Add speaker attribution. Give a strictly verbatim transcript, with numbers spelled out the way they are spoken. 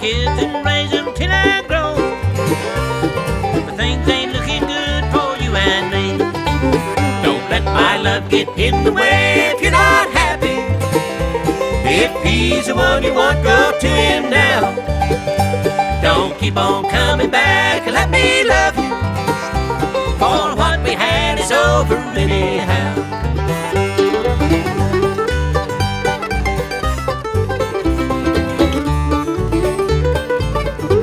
Speaker 1: kids and raise them till I grow. But things ain't looking good for you and me. Don't let my love get in the way if you're not happy. If he's the one you want, go to him now. Don't keep on coming back and let me love you, for what we had is over anyhow.